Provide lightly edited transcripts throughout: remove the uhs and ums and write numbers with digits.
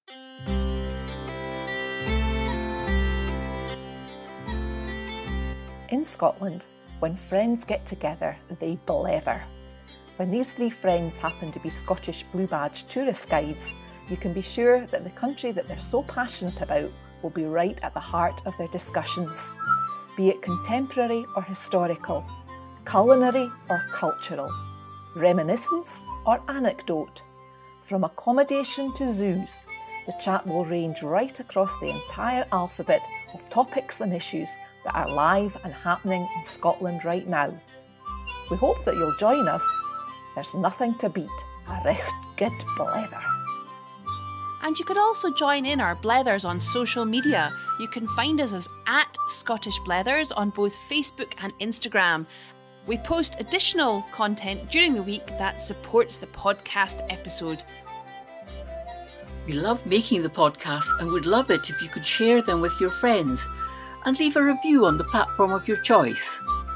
In Scotland, when friends get together, they blether. When these three friends happen to be Scottish Blue Badge tourist guides, you can be sure that the country that they're so passionate about will be right at the heart of their discussions, be it contemporary or historical, culinary or cultural, reminiscence or anecdote. From accommodation to zoos, the chat will range right across the entire alphabet of topics and issues that are live and happening in Scotland right now. We hope that you'll join us. There's nothing to beat a recht good blether. And you could also join in our blethers on social media. You can find us as @ScottishBlethers on both Facebook and Instagram. We post additional content during the week that supports the podcast episode. We love making the podcast and would love it if you could share them with your friends and leave a review on the platform of your choice.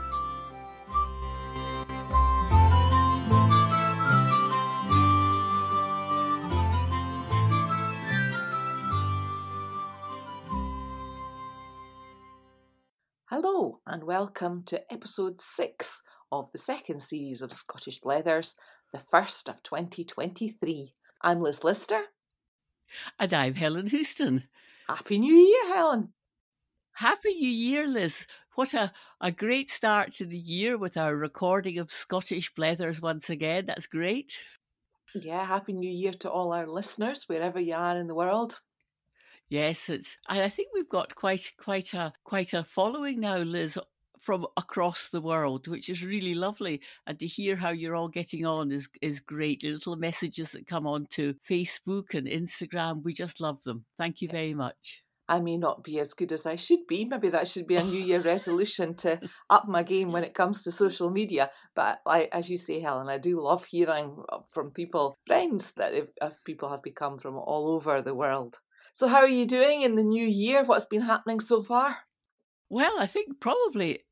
Hello and welcome to episode 6 of the second series of Scottish Blethers, the first of 2023. I'm Liz Lister. And I'm Helen Houston. Happy New Year, Helen. Happy New Year, Liz. What a great start to the year with our recording of Scottish Blethers once again. That's great. Yeah, Happy New Year to all our listeners, wherever you are in the world. Yes, and I think we've got quite a following now, Liz, from across the world, which is really lovely. And to hear how you're all getting on is great. The little messages that come on to Facebook and Instagram, we just love them. Thank you very much. I may not be as good as I should be. Maybe that should be a New Year resolution to up my game when it comes to social media. But as you say, Helen, I do love hearing from people, friends that if people have become from all over the world. So how are you doing in the new year? What's been happening so far? Well, I think probably,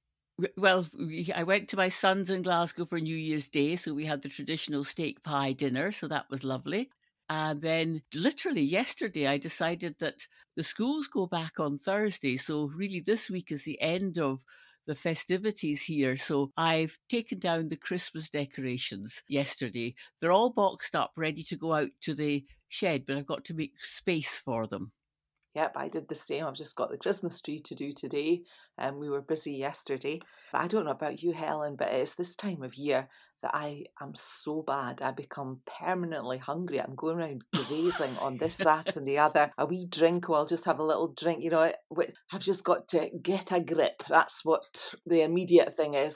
I went to my son's in Glasgow for New Year's Day, so we had the traditional steak pie dinner, so that was lovely. And then literally yesterday, I decided that the schools go back on Thursday, so really this week is the end of the festivities here. So I've taken down the Christmas decorations yesterday. They're all boxed up, ready to go out to the shed, but I've got to make space for them. Yep, I did the same. I've just got the Christmas tree to do today, and we were busy yesterday. But I don't know about you, Helen, but it's this time of year that I am so bad. I become permanently hungry. I'm going around grazing on this, that and the other. A wee drink, I'll just have a little drink. You know, I've just got to get a grip. That's what the immediate thing is.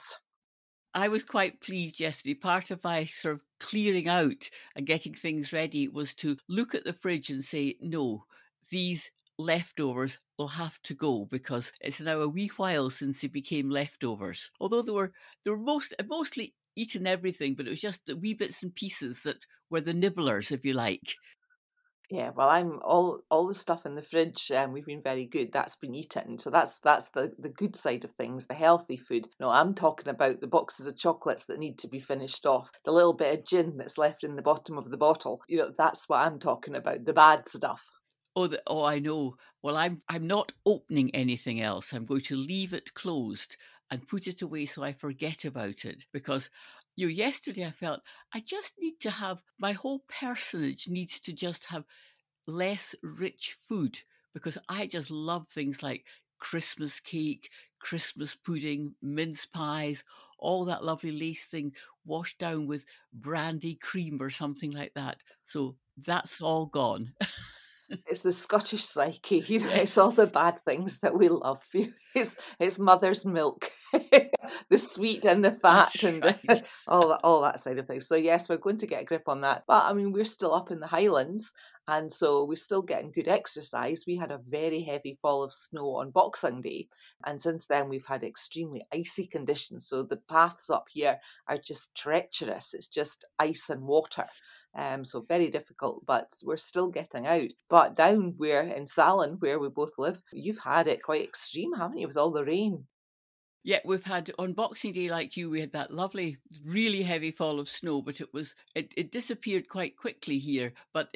I was quite pleased yesterday. Part of my sort of clearing out and getting things ready was to look at the fridge and say, no, these leftovers will have to go because it's now a wee while since they became leftovers. Although they were mostly eaten everything, but it was just the wee bits and pieces that were the nibblers, if you like. Yeah, well, I'm all the stuff in the fridge. We've been very good. That's been eaten, so that's the good side of things, the healthy food. No, I'm talking about the boxes of chocolates that need to be finished off, the little bit of gin that's left in the bottom of the bottle. You know, that's what I'm talking about, the bad stuff. Oh, I know. Well, I'm not opening anything else. I'm going to leave it closed and put it away so I forget about it because. Yesterday I felt I just need to have, my whole personage needs to just have less rich food because I just love things like Christmas cake, Christmas pudding, mince pies, all that lovely lace thing washed down with brandy cream or something like that. So that's all gone. It's the Scottish psyche, you know, it's all the bad things that we love. It's mother's milk, the sweet and the fat. That's and right. all that side of things. So yes, we're going to get a grip on that. But I mean, we're still up in the Highlands, and so we're still getting good exercise. We had a very heavy fall of snow on Boxing Day, and since then we've had extremely icy conditions. So the paths up here are just treacherous. It's just ice and water. So very difficult, but we're still getting out. But down where in Salon, where we both live, you've had it quite extreme, haven't you, with all the rain? Yeah, we've had on Boxing Day, like you, we had that lovely, really heavy fall of snow, but it disappeared quite quickly here. But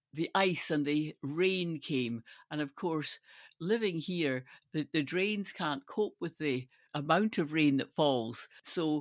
the ice and the rain came. And of course, living here, the drains can't cope with the amount of rain that falls. So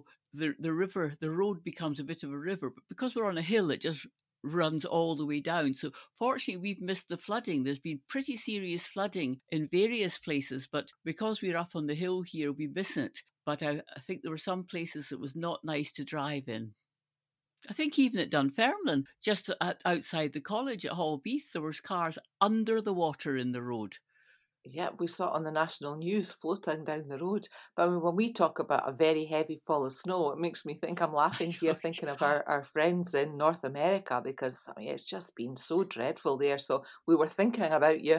the road becomes a bit of a river. But because we're on a hill, it just runs all the way down. So fortunately, we've missed the flooding. There's been pretty serious flooding in various places, but because we're up on the hill here, we miss it. But I think there were some places it was not nice to drive in. I think even at Dunfermline, just outside the college at Hallbeath, there was cars under the water in the road. Yeah, we saw it on the national news floating down the road. But I mean, when we talk about a very heavy fall of snow, it makes me think I'm laughing here thinking of our friends in North America, because I mean, it's just been so dreadful there. So we were thinking about you.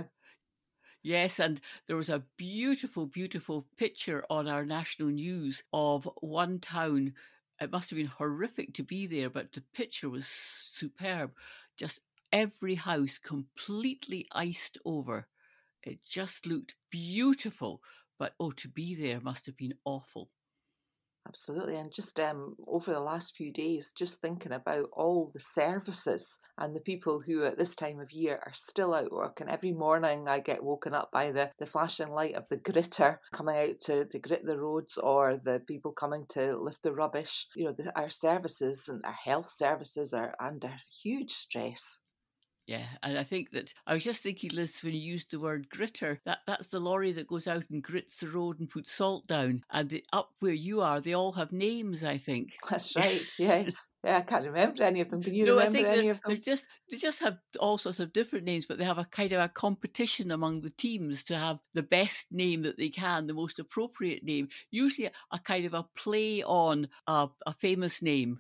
Yes, and there was a beautiful, beautiful picture on our national news of one town. It must have been horrific to be there, but the picture was superb. Just every house completely iced over. It just looked beautiful, but to be there must have been awful. Absolutely. And just over the last few days, just thinking about all the services and the people who at this time of year are still out working. Every morning I get woken up by the flashing light of the gritter coming out to grit the roads, or the people coming to lift the rubbish. You know, our services and our health services are under huge stress. Yeah, and I think that I was just thinking, Liz, when you used the word gritter, that's the lorry that goes out and grits the road and puts salt down. And up where you are, they all have names, I think. That's right. Yes. Yeah, I can't remember any of them. Can you remember any of them? They just have all sorts of different names, but they have a kind of a competition among the teams to have the best name that they can, the most appropriate name. Usually a kind of a play on a famous name.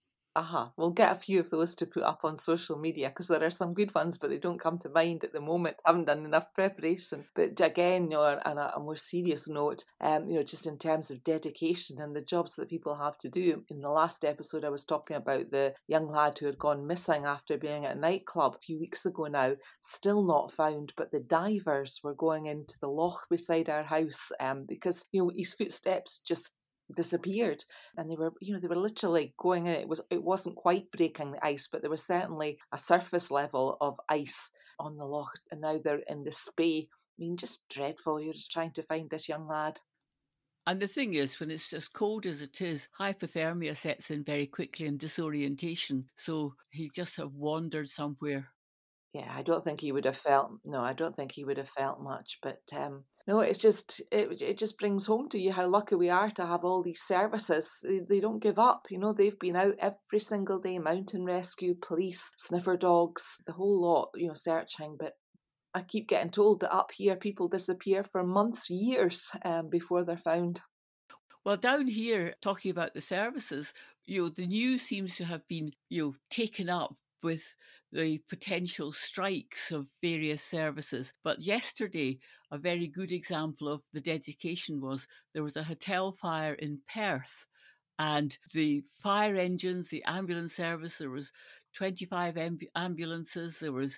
We'll get a few of those to put up on social media, because there are some good ones, but they don't come to mind at the moment. I haven't done enough preparation. But again, on a more serious note, just in terms of dedication and the jobs that people have to do. In the last episode, I was talking about the young lad who had gone missing after being at a nightclub a few weeks ago now, still not found. But the divers were going into the loch beside our house because his footsteps just disappeared, and they were literally going in. It wasn't quite breaking the ice, but there was certainly a surface level of ice on the loch, and now they're in the Spey. I mean, just dreadful. You're just trying to find this young lad. And the thing is, when it's as cold as it is, hypothermia sets in very quickly and disorientation. So he just have wandered somewhere. Yeah, I don't think he would have felt. No, I don't think he would have felt much. But no, it's just it just brings home to you how lucky we are to have all these services. They don't give up. They've been out every single day: mountain rescue, police, sniffer dogs, the whole lot. Searching. But I keep getting told that up here people disappear for months, years before they're found. Well, down here, talking about the services, the news seems to have been taken up with the potential strikes of various services. But yesterday, a very good example of the dedication was there was a hotel fire in Perth, and the fire engines, the ambulance service, there was 25 ambulances, there was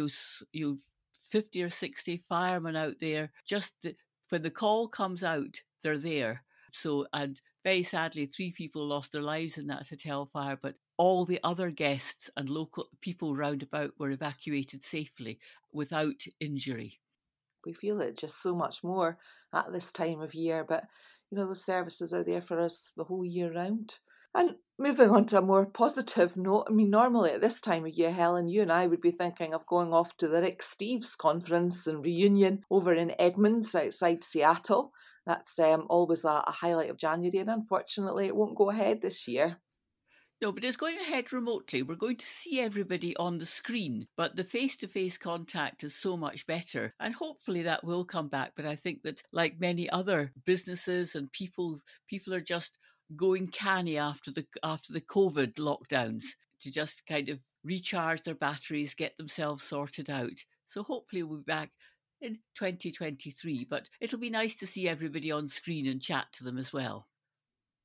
50 or 60 firemen out there. When the call comes out, they're there. So, and very sadly, 3 people lost their lives in that hotel fire, but all the other guests and local people round about were evacuated safely without injury. We feel it just so much more at this time of year, but those services are there for us the whole year round. And moving on to a more positive note, I mean, normally at this time of year, Helen, you and I would be thinking of going off to the Rick Steves conference and reunion over in Edmonds outside Seattle. That's always a highlight of January, and unfortunately it won't go ahead this year. No, but it's going ahead remotely. We're going to see everybody on the screen, but the face-to-face contact is so much better. And hopefully that will come back. But I think that, like many other businesses and people are just going canny after the COVID lockdowns to just kind of recharge their batteries, get themselves sorted out. So hopefully we'll be back in 2023, but it'll be nice to see everybody on screen and chat to them as well.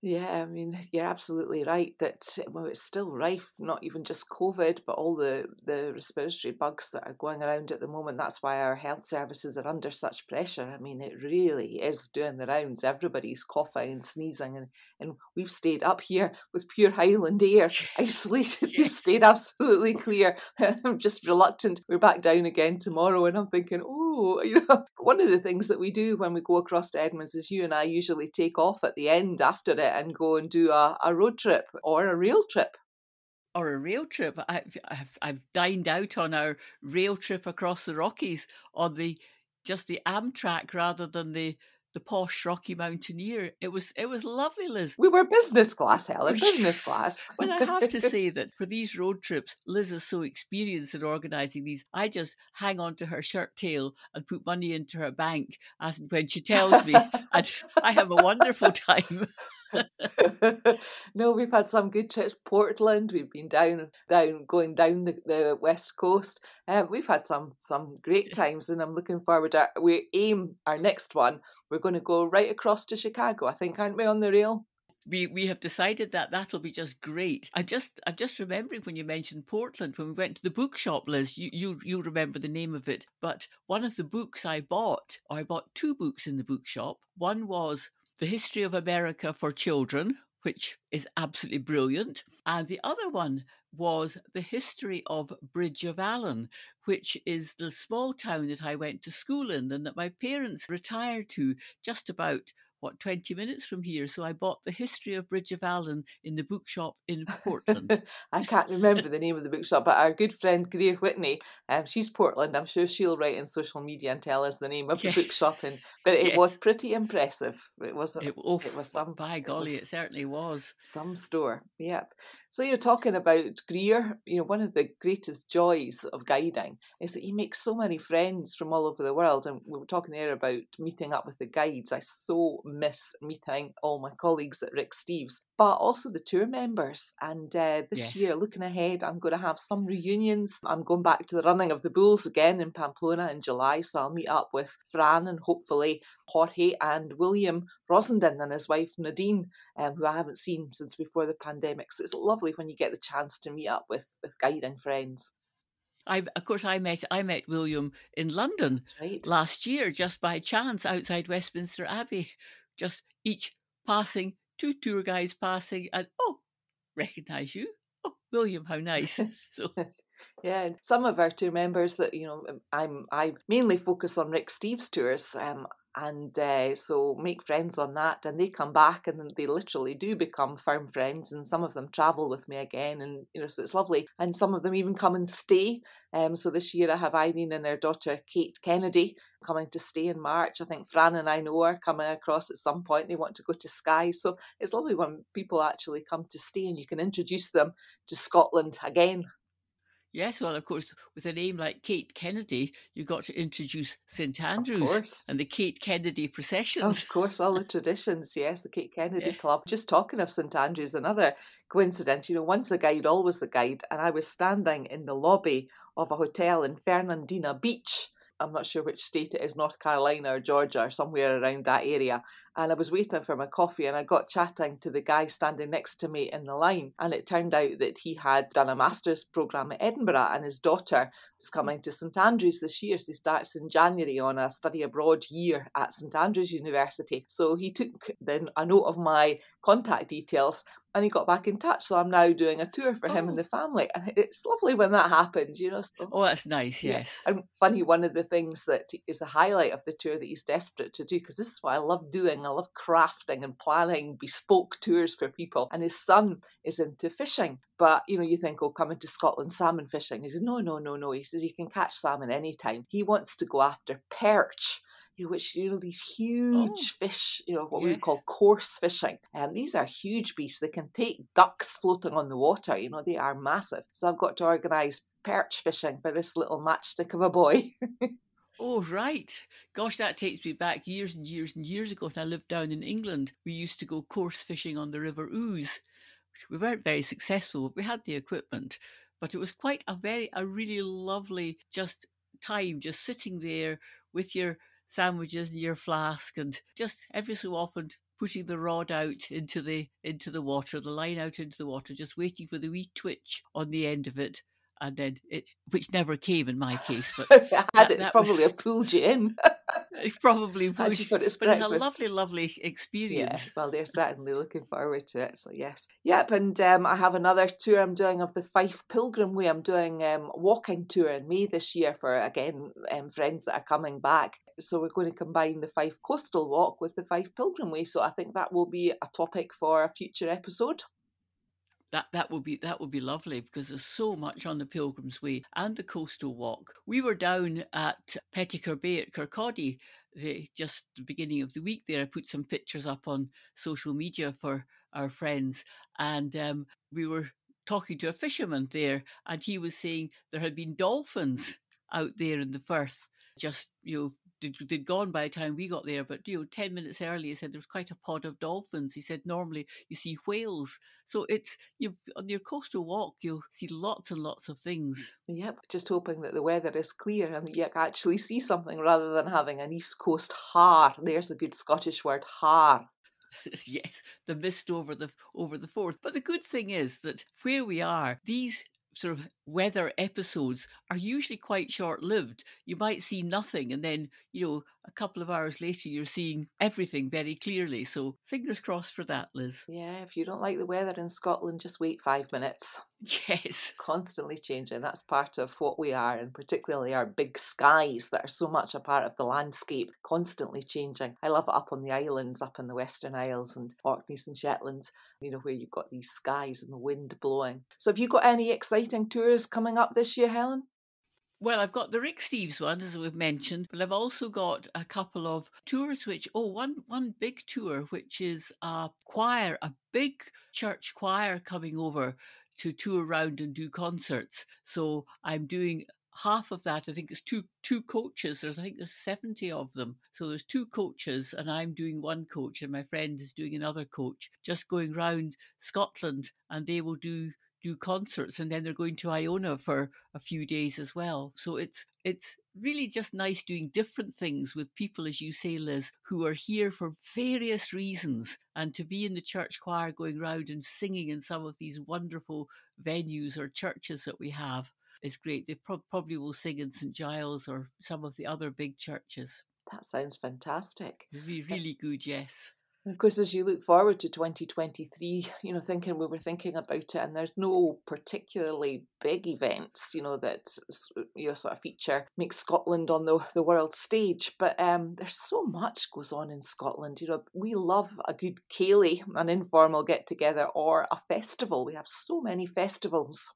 Yeah, I mean, you're absolutely right that, well, it's still rife, not even just COVID, but all the respiratory bugs that are going around at the moment. That's why our health services are under such pressure. I mean, it really is doing the rounds. Everybody's coughing and sneezing, and we've stayed up here with pure Highland air, isolated. We've Yes. stayed absolutely clear. I'm just reluctant. We're back down again tomorrow, and I'm thinking, oh, one of the things that we do when we go across to Edmonds is you and I usually take off at the end after it and go and do a road trip or a rail trip. Or a rail trip. I've dined out on our rail trip across the Rockies on just the Amtrak rather than the posh Rocky Mountaineer. It was lovely, Liz. We were business class, Helen, business class. Well, I have to say that for these road trips, Liz is so experienced in organising these. I just hang on to her shirt tail and put money into her bank as when she tells me, and I have a wonderful time. No, we've had some good trips. Portland, we've been going down the west coast. We've had some great times, and I'm looking forward to. We aim our next one. We're going to go right across to Chicago, I think, aren't we, on the rail? We have decided that that'll be just great. I'm just remembering when you mentioned Portland, when we went to the bookshop, Liz, you remember the name of it. But one of the books I bought two books in the bookshop. One was The History of America for Children, which is absolutely brilliant. And the other one was The History of Bridge of Allan, which is the small town that I went to school in and that my parents retired to just about 20 minutes from here. So I bought The History of Bridge of Allan in the bookshop in Portland. I can't remember the name of the bookshop, but our good friend Greer Whitney, she's Portland. I'm sure she'll write in social media and tell us the name of the bookshop. But it was pretty impressive. It was some. By golly, it certainly was. Some store. Yep. So you're talking about Greer. One of the greatest joys of guiding is that you make so many friends from all over the world. And we were talking there about meeting up with the guides. I so miss meeting all my colleagues at Rick Steves, but also the tour members. And this year, looking ahead, I'm going to have some reunions. I'm going back to the Running of the Bulls again in Pamplona in July. So I'll meet up with Fran and hopefully Jorge and William Rosenden and his wife Nadine, who I haven't seen since before the pandemic. So it's lovely when you get the chance to meet up with guiding friends. I met William in London last year, just by chance, outside Westminster Abbey, just each passing, two tour guides passing, and recognise you. Oh, William, how nice. So yeah, some of our tour members that I mainly focus on Rick Steves tours. And so make friends on that, and they come back and they literally do become firm friends, and some of them travel with me again, and so it's lovely, and some of them even come and stay. So this year I have Irene and her daughter Kate Kennedy coming to stay in March. I think Fran and I know are coming across at some point. They want to go to Skye, so it's lovely when people actually come to stay and you can introduce them to Scotland again. Yes, well, of course, with a name like Kate Kennedy, you got to introduce St Andrews and the Kate Kennedy processions. Of course, all the traditions, yes, the Kate Kennedy Club. Just talking of St Andrews, another coincidence, once a guide, always a guide, and I was standing in the lobby of a hotel in Fernandina Beach. I'm not sure which state it is, North Carolina or Georgia or somewhere around that area. And I was waiting for my coffee and I got chatting to the guy standing next to me in the line. And it turned out that he had done a master's programme at Edinburgh and his daughter is coming to St Andrews this year. So he starts in January on a study abroad year at St Andrews University. So he took then a note of my contact details and he got back in touch. So I'm now doing a tour for him and the family. And it's lovely when that happens, So, that's nice, yes. And funny, one of the things that is a highlight of the tour that he's desperate to do, because this is what I love doing. I love crafting and planning bespoke tours for people. And his son is into fishing. But, you think, coming to Scotland, salmon fishing. He says, no. He says, you can catch salmon anytime. He wants to go after perch. Which, these huge fish, what we would call coarse fishing. These are huge beasts. They can take ducks floating on the water. They are massive. So I've got to organise perch fishing for this little matchstick of a boy. Oh, right. Gosh, that takes me back years and years and years ago when I lived down in England. We used to go coarse fishing on the River Ouse. We weren't very successful. We had the equipment, but it was quite a really lovely time, just sitting there with your sandwiches and your flask, and just every so often putting the rod out into the water, the line out into the water, just waiting for the wee twitch on the end of it, and then which never came in my case, but it probably have pulled you in. It probably would, for its but it's breakfast. a lovely, lovely experience. Yeah, well, they're certainly looking forward to it, so yes. Yep, and I have another tour I'm doing of the Fife Pilgrim Way. I'm doing a walking tour in May this year for, again, friends that are coming back. So we're going to combine the Fife Coastal Walk with the Fife Pilgrim Way, so I think that will be a topic for a future episode. That would be lovely, because there's so much on the Pilgrim's Way and the Coastal Walk. We were down at Petticoat Bay at Kirkcaldy just the beginning of the week there. I put some pictures up on social media for our friends, and we were talking to a fisherman there, and he was saying there had been dolphins out there in the Firth. Just, they'd gone by the time we got there, but 10 minutes earlier he said there was quite a pod of dolphins. He said normally you see whales. So it's on your coastal walk you'll see lots and lots of things. Yep, just hoping that the weather is clear and that you can actually see something rather than having an East Coast har. There's a good Scottish word, har. Yes, the mist over the Forth. But the good thing is that where we are, these sort of weather episodes are usually quite short-lived. You might see nothing, and then a couple of hours later you're seeing everything very clearly. So fingers crossed for that, Liz. Yeah, if you don't like the weather in Scotland, just wait 5 minutes. Yes. Constantly changing. That's part of what we are, and particularly our big skies that are so much a part of the landscape, constantly changing. I love it up on the islands, up in the Western Isles and Orkneys and Shetlands, where you've got these skies and the wind blowing. So have you got any exciting tours coming up this year, Helen? Well, I've got the Rick Steves one, as we've mentioned, but I've also got a couple of tours one big tour, which is a choir, a big church choir coming over to tour around and do concerts. So I'm doing half of that. I think it's two coaches. I think there's 70 of them. So there's two coaches, and I'm doing one coach, and my friend is doing another coach, just going round Scotland, and they will do concerts, and then they're going to Iona for a few days as well. So it's really just nice doing different things with people, as you say, Liz, who are here for various reasons, and to be in the church choir going round and singing in some of these wonderful venues or churches that we have is great. They probably will sing in St Giles or some of the other big churches. That sounds fantastic. Really good, yes. Of course, as you look forward to 2023, we were thinking about it, and there's no particularly big events, that sort of feature make Scotland on the world stage. But there's so much goes on in Scotland. We love a good ceilidh, an informal get together, or a festival. We have so many festivals.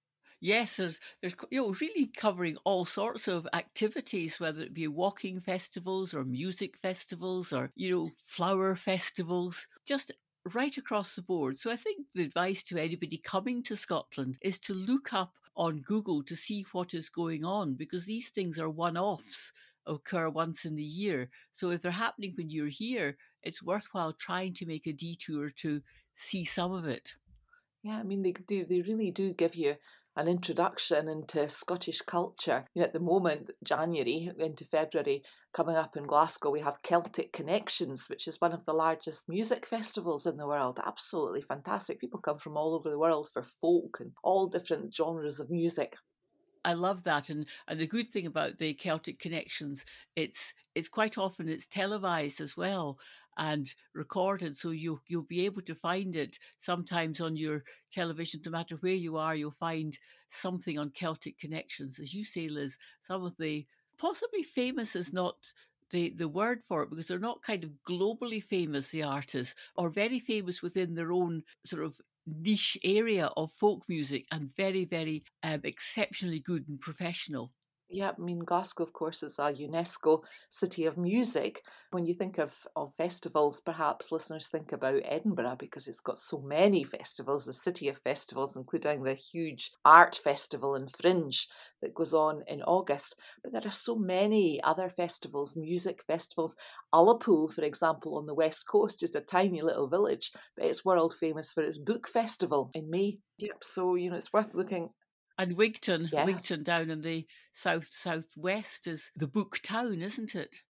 Yes, there's really covering all sorts of activities, whether it be walking festivals or music festivals or, flower festivals, just right across the board. So I think the advice to anybody coming to Scotland is to look up on Google to see what is going on, because these things are one-offs, occur once in the year. So if they're happening when you're here, it's worthwhile trying to make a detour to see some of it. Yeah, they really do give you an introduction into Scottish culture. At the moment, January into February, coming up in Glasgow, we have Celtic Connections, which is one of the largest music festivals in the world. Absolutely fantastic. People come from all over the world for folk and all different genres of music. I love that, and the good thing about the Celtic Connections, it's quite often it's televised as well and recorded, so you'll be able to find it sometimes on your television. No matter where you are, you'll find something on Celtic Connections. As you say, Liz, some of the possibly famous is not the word for it, because they're not kind of globally famous, the artists, or very famous within their own sort of niche area of folk music, and very, very exceptionally good and professional. Yeah, Glasgow, of course, is a UNESCO City of Music. When you think of festivals, perhaps listeners think about Edinburgh because it's got so many festivals, the City of Festivals, including the huge art festival and Fringe that goes on in August. But there are so many other festivals, music festivals. Ullapool, for example, on the west coast, just a tiny little village, but it's world famous for its book festival in May. Yep, so, it's worth looking. And Wigton down in the southwest is the book town, isn't it?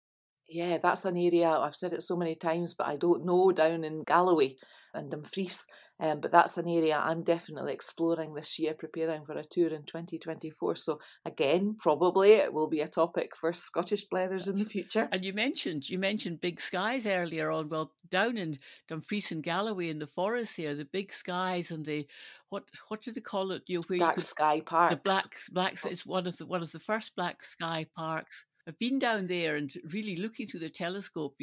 Yeah, that's an area, I've said it so many times, but I don't know down in Galloway and Dumfries. But that's an area I'm definitely exploring this year, preparing for a tour in 2024. So again, probably it will be a topic for Scottish Blethers in the future. And you mentioned big skies earlier on. Well, down in Dumfries and Galloway in the forest here, the big skies and the what do they call it? Where you Dark could sky the parks. blacks. It's one of the first black sky parks. I've been down there and really looking through the telescope.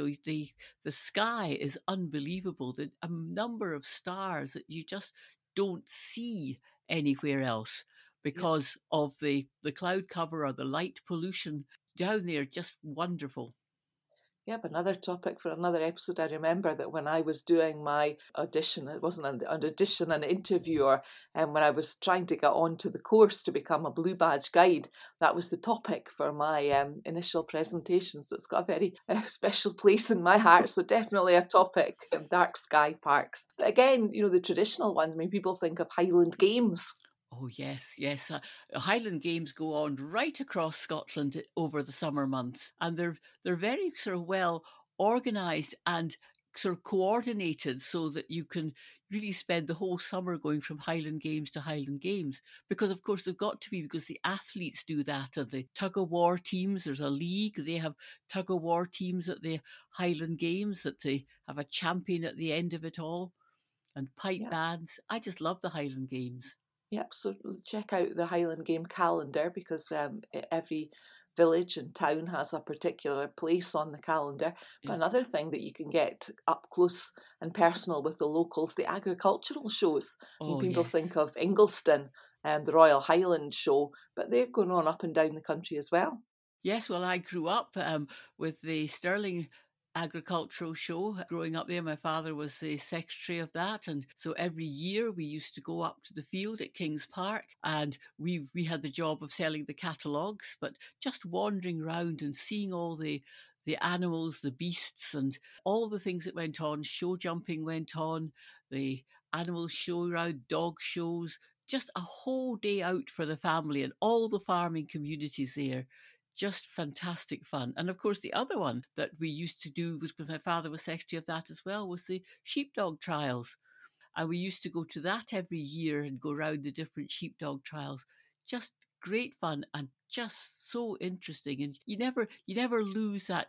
The sky is unbelievable. The a number of stars that you just don't see anywhere else Yep. because of the cloud cover or the light pollution down there. Just wonderful. Yep, another topic for another episode. I remember that when I was doing my audition, it wasn't an audition, an interviewer, and when I was trying to get onto the course to become a Blue Badge guide, that was the topic for my initial presentation. So it's got a very special place in my heart. So definitely a topic, dark sky parks. But again, the traditional ones, I mean, people think of Highland Games. Oh yes, yes. Highland Games go on right across Scotland over the summer months, and they're very sort of well organised and sort of coordinated, so that you can really spend the whole summer going from Highland Games to Highland Games. Because of course they've got to be, because the athletes do that, and the tug of war teams. There's a league. They have tug of war teams at the Highland Games that they have a champion at the end of it all, and pipe Yeah. bands. I just love the Highland Games. Yep, so check out the Highland Game calendar because every village and town has a particular place on the calendar. But Yeah. another thing that you can get up close and personal with the locals, the agricultural shows. I mean, Oh people yes. think of Ingliston and the Royal Highland Show, but they're going on up and down the country as well. Yes, well, I grew up with the Stirling Agricultural Show. Growing up there, my father was the secretary of that, and so every year we used to go up to the field at Kings Park, and we had the job of selling the catalogues, but just wandering around and seeing all the animals, the beasts, and all the things that went on. Show jumping went on, the animal show around, dog shows. Just a whole day out for the family and all the farming communities there, just fantastic fun. And of course, the other one that we used to do was, because my father was secretary of that as well, was the sheepdog trials. And we used to go to that every year and go around the different sheepdog trials. Just great fun and just so interesting. And you never lose that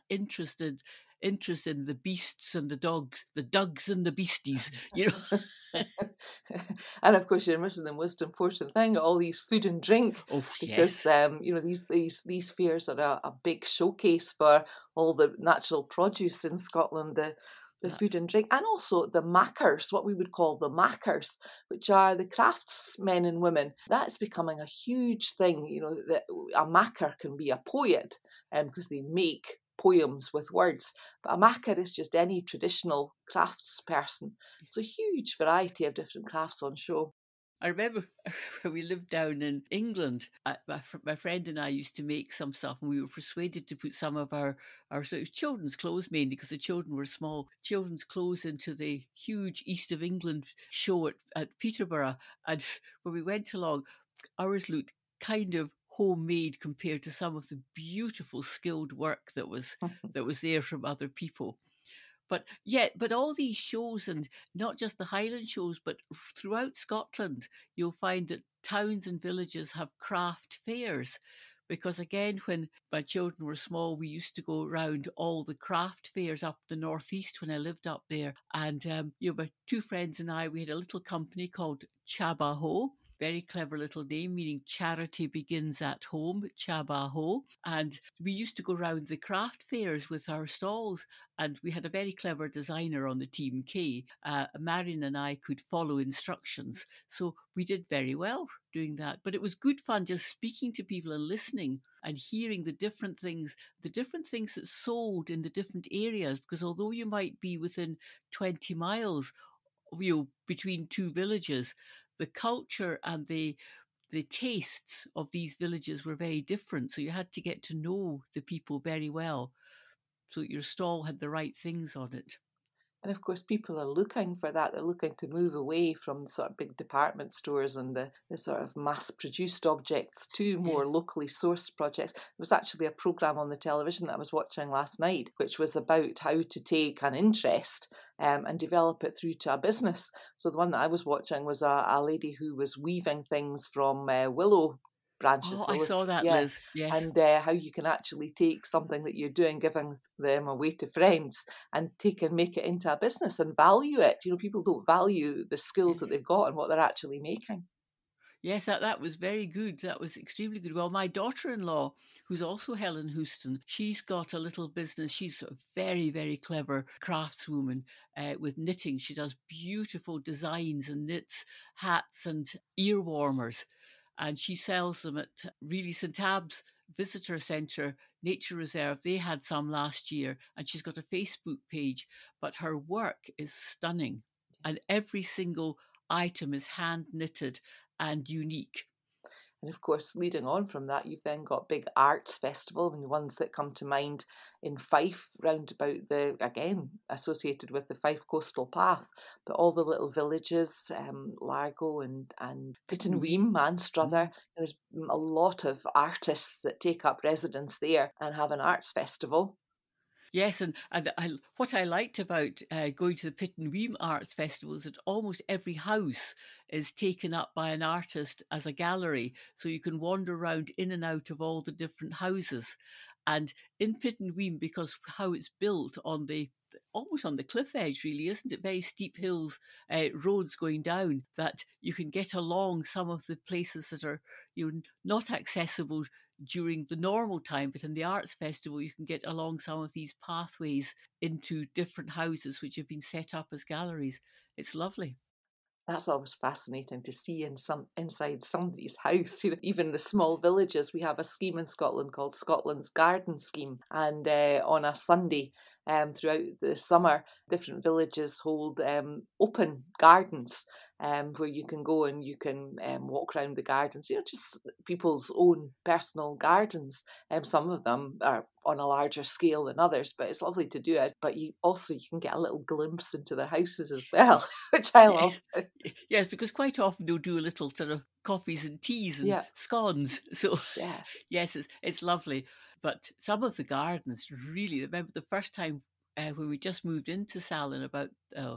interest in the beasts and the dogs, the dugs and the beasties, you know. And of course, you're missing the most important thing: all these food and drink, Oh because yes. these fairs are a big showcase for all the natural produce in Scotland. The Uh, food and drink, and also the mackers, what we would call the mackers, which are the craftsmen and women. That's becoming a huge thing. That a macker can be a poet, because they make poems with words. But a macker is just any traditional craftsperson. So huge variety of different crafts on show. I remember when we lived down in England, my friend and I used to make some stuff, and we were persuaded to put some of our so it was children's clothes, mainly because the children were small, children's clothes into the huge East of England show at Peterborough. And when we went along, ours looked kind of homemade compared to some of the beautiful skilled work that was there from other people. But all these shows, and not just the Highland shows, but throughout Scotland, you'll find that towns and villages have craft fairs. Because again, when my children were small, we used to go around all the craft fairs up the northeast when I lived up there. And my two friends and I, we had a little company called Chabaho. Very clever little name, meaning charity begins at home, Chabaho. And we used to go around the craft fairs with our stalls, and we had a very clever designer on the team, Kay. Marion and I could follow instructions, so we did very well doing that. But it was good fun just speaking to people and listening and hearing the different things that sold in the different areas. Because although you might be within 20 miles, between two villages, the culture and the tastes of these villages were very different. So you had to get to know the people very well, so that your stall had the right things on it. And of course, people are looking for that. They're looking to move away from the sort of big department stores and the sort of mass-produced objects to more locally sourced projects. There was actually a programme on the television that I was watching last night, which was about how to take an interest and develop it through to a business. So the one that I was watching was a lady who was weaving things from willow branches. Oh, I saw that, Liz. Yes. And how you can actually take something that you're doing, giving them away to friends, and make it into a business and value it. You know, people don't value the skills that they've got and what they're actually making. Yes, that was very good. That was extremely good. Well, my daughter-in-law, who's also Helen Houston, she's got a little business. She's a very, very clever craftswoman with knitting. She does beautiful designs and knits hats and ear warmers. And she sells them at really St. Abbs Visitor Centre Nature Reserve. They had some last year, and she's got a Facebook page, but her work is stunning. And every single item is hand knitted and unique. And of course, leading on from that, you've then got big arts festival. I mean, the ones that come to mind in Fife, round about again, associated with the Fife Coastal Path, but all the little villages, Largo and Pittenweem, Anstruther. There's a lot of artists that take up residence there and have an arts festival. Yes, and what I liked about going to the Pittenweem Arts Festival is that almost every house is taken up by an artist as a gallery, so you can wander around in and out of all the different houses. And in Pittenweem, because how it's built on almost on the cliff edge, really, isn't it? Very steep hills, roads going down, that you can get along some of the places that are not accessible during the normal time, but in the arts festival you can get along some of these pathways into different houses which have been set up as galleries. It's lovely. That's always fascinating to see inside somebody's house. You know, even the small villages. We have a scheme in Scotland called Scotland's Garden Scheme, and on a Sunday throughout the summer, different villages hold open gardens where you can go and you can walk around the gardens. You know, just people's own personal gardens. Some of them are on a larger scale than others, but it's lovely to do it. But you can get a little glimpse into their houses as well, which I love. Yes, because quite often they'll do a little sort of coffees and teas and scones. So yes, it's lovely. But some of the gardens really, remember the first time when we just moved into Salin about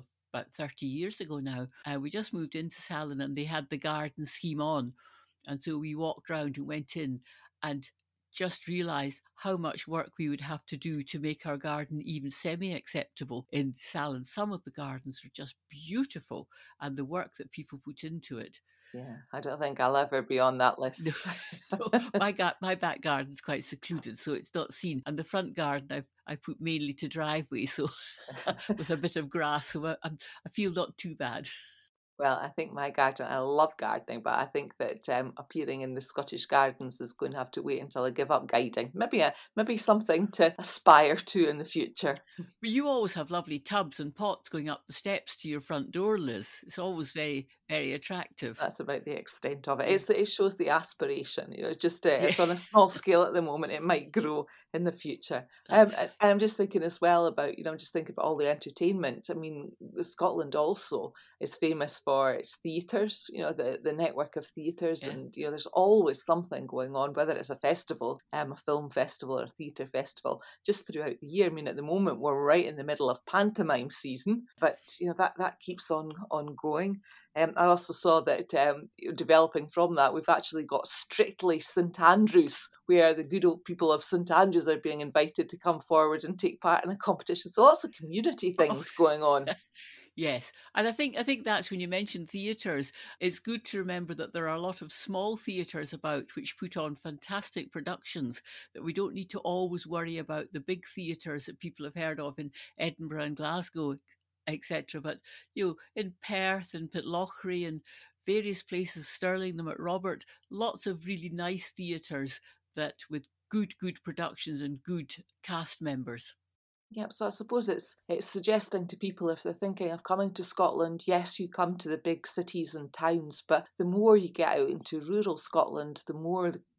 30 years ago now, we just moved into Salin and they had the garden scheme on. And so we walked around and went in and just realised how much work we would have to do to make our garden even semi-acceptable in Salin. Some of the gardens are just beautiful, and the work that people put into it. Yeah, I don't think I'll ever be on that list. No, my back garden's quite secluded, so it's not seen. And the front garden I put mainly to driveway, so with a bit of grass, so I feel not too bad. Well, I think my garden, I love gardening, but I think that appearing in the Scottish Gardens is going to have to wait until I give up guiding. Maybe something to aspire to in the future. But you always have lovely tubs and pots going up the steps to your front door, Liz. It's always very, very attractive. That's about the extent of it. It shows the aspiration. You know, it's on a small scale at the moment. It might grow in the future. I'm just thinking as well about, I'm just thinking about all the entertainment. I mean, Scotland also is famous for its theatres, the network of theatres, and there's always something going on, whether it's a festival, a film festival or a theatre festival, just throughout the year. I mean, at the moment we're right in the middle of pantomime season, but that keeps on going. I also saw that developing from that, we've actually got Strictly St Andrews, where the good old people of St Andrews are being invited to come forward and take part in a competition. So lots of community things going on. Yes, and I think that's when you mentioned theatres, it's good to remember that there are a lot of small theatres about which put on fantastic productions, that we don't need to always worry about the big theatres that people have heard of in Edinburgh and Glasgow, etc. But in Perth and Pitlochry and various places, Stirling, the MacRobert, lots of really nice theatres that with good productions and good cast members. Yep, so I suppose it's suggesting to people, if they're thinking of coming to Scotland, yes, you come to the big cities and towns, but the more you get out into rural Scotland, the more the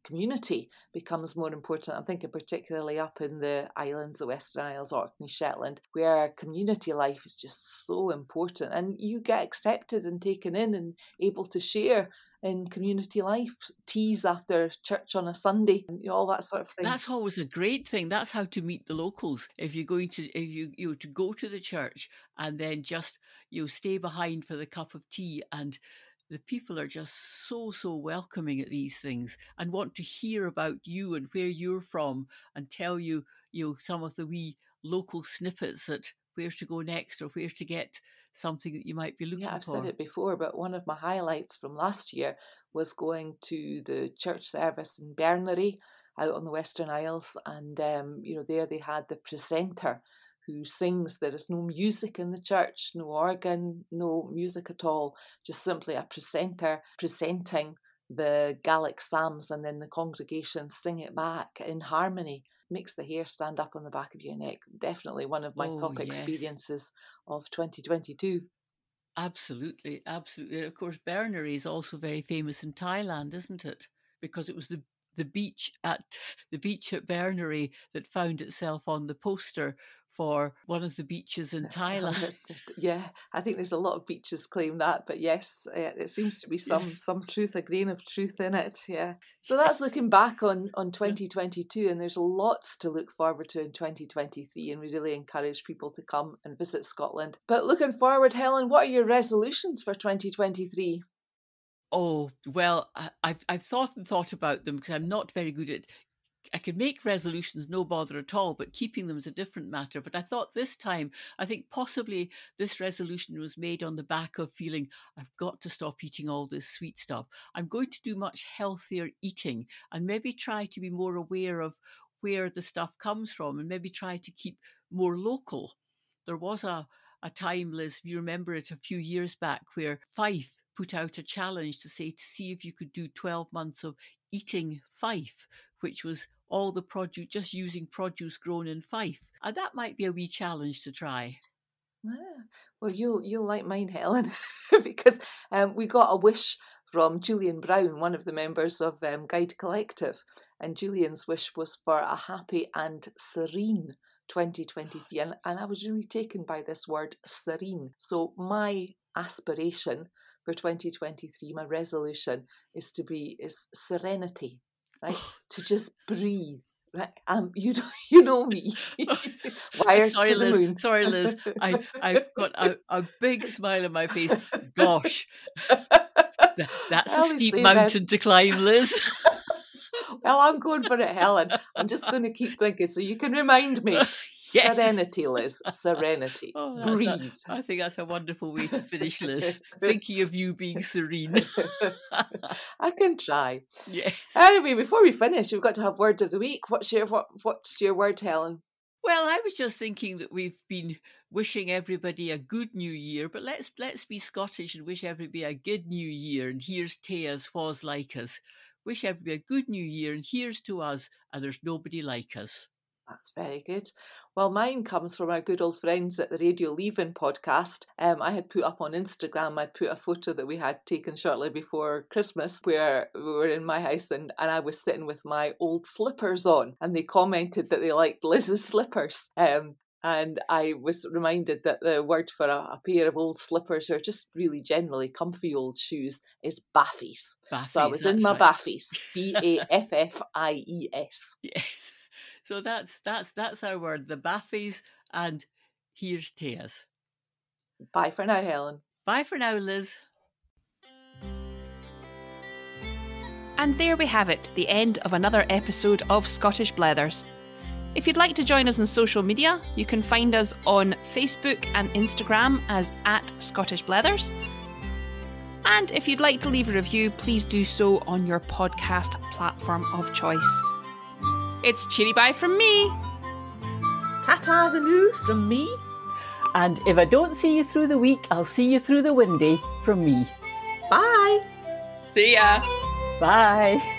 community becomes more important. I'm thinking particularly up in the islands, the Western Isles, Orkney, Shetland, where community life is just so important, and you get accepted and taken in and able to share in community life, teas after church on a Sunday, and all that sort of thing. That's always a great thing. That's how to meet the locals. If you're going to, if you to go to the church and then just stay behind for the cup of tea, and the people are just so welcoming at these things and want to hear about you and where you're from and tell you some of the wee local snippets that where to go next or where to get something that you might be looking for. Yeah, I've said it before, but one of my highlights from last year was going to the church service in Bernery out on the Western Isles, and there they had the presenter who sings. There is no music in the church, no organ, no music at all, just simply a presenter presenting the Gaelic Psalms, and then the congregation sing it back in harmony. Makes the hair stand up on the back of your neck. Definitely one of my top experiences of 2022. Absolutely. Of course, Bernery is also very famous in Thailand, isn't it? Because it was the beach at Bernery that found itself on the poster for one of the beaches in Thailand. Yeah, I think there's a lot of beaches claim that, but yes, it seems to be some truth, a grain of truth in it. Yeah. So that's looking back on 2022, and there's lots to look forward to in 2023, and we really encourage people to come and visit Scotland. But looking forward, Helen, what are your resolutions for 2023? Oh, well, I've thought about them, because I'm not very good at. I can make resolutions, no bother at all, but keeping them is a different matter. But I thought this time, I think possibly this resolution was made on the back of feeling I've got to stop eating all this sweet stuff. I'm going to do much healthier eating and maybe try to be more aware of where the stuff comes from, and maybe try to keep more local. There was a time, Liz, if you remember it, a few years back, where Fife put out a challenge to see if you could do 12 months of eating Fife, which was all the produce, just using produce grown in Fife. And that might be a wee challenge to try. Well, you'll like mine, Helen, because we got a wish from Julian Brown, one of the members of Guide Collective, and Julian's wish was for a happy and serene 2023, and I was really taken by this word serene. So my aspiration for 2023, my resolution is serenity, right? To just breathe. Right? You know me. Wired Sorry, to the Liz. moon. Sorry, Liz. I've got a big smile on my face. Gosh, that's a steep mountain to climb, Liz. Well, I'm going for it, Helen. I'm just going to keep thinking, so you can remind me. Yes. Serenity, Liz. Serenity. Breathe. I think that's a wonderful way to finish, Liz. Thinking of you being serene. I can try. Yes. Anyway, before we finish, we've got to have word of the week. What's your word, Helen? Well, I was just thinking that we've been wishing everybody a good new year, but let's be Scottish and wish everybody a good new year. And here's to us, wha's like us. Wish everybody a good new year, and here's to us, and there's nobody like us. That's very good. Well, mine comes from our good old friends at the Radio Leaving podcast. I had put up on Instagram, I'd put a photo that we had taken shortly before Christmas where we were in my house and I was sitting with my old slippers on, and they commented that they liked Liz's slippers. And I was reminded that the word for a pair of old slippers, or just really generally comfy old shoes, is baffies. So I was in my baffies. Baffies. Yes. So that's our word, the baffies, and here's to us. Bye for now, Helen. Bye for now, Liz. And there we have it, the end of another episode of Scottish Blethers. If you'd like to join us on social media, you can find us on Facebook and Instagram as @ScottishBlethers. And if you'd like to leave a review, please do so on your podcast platform of choice. It's cheery bye from me. Ta-ta the new from me. And if I don't see you through the week, I'll see you through the windy from me. Bye. See ya. Bye.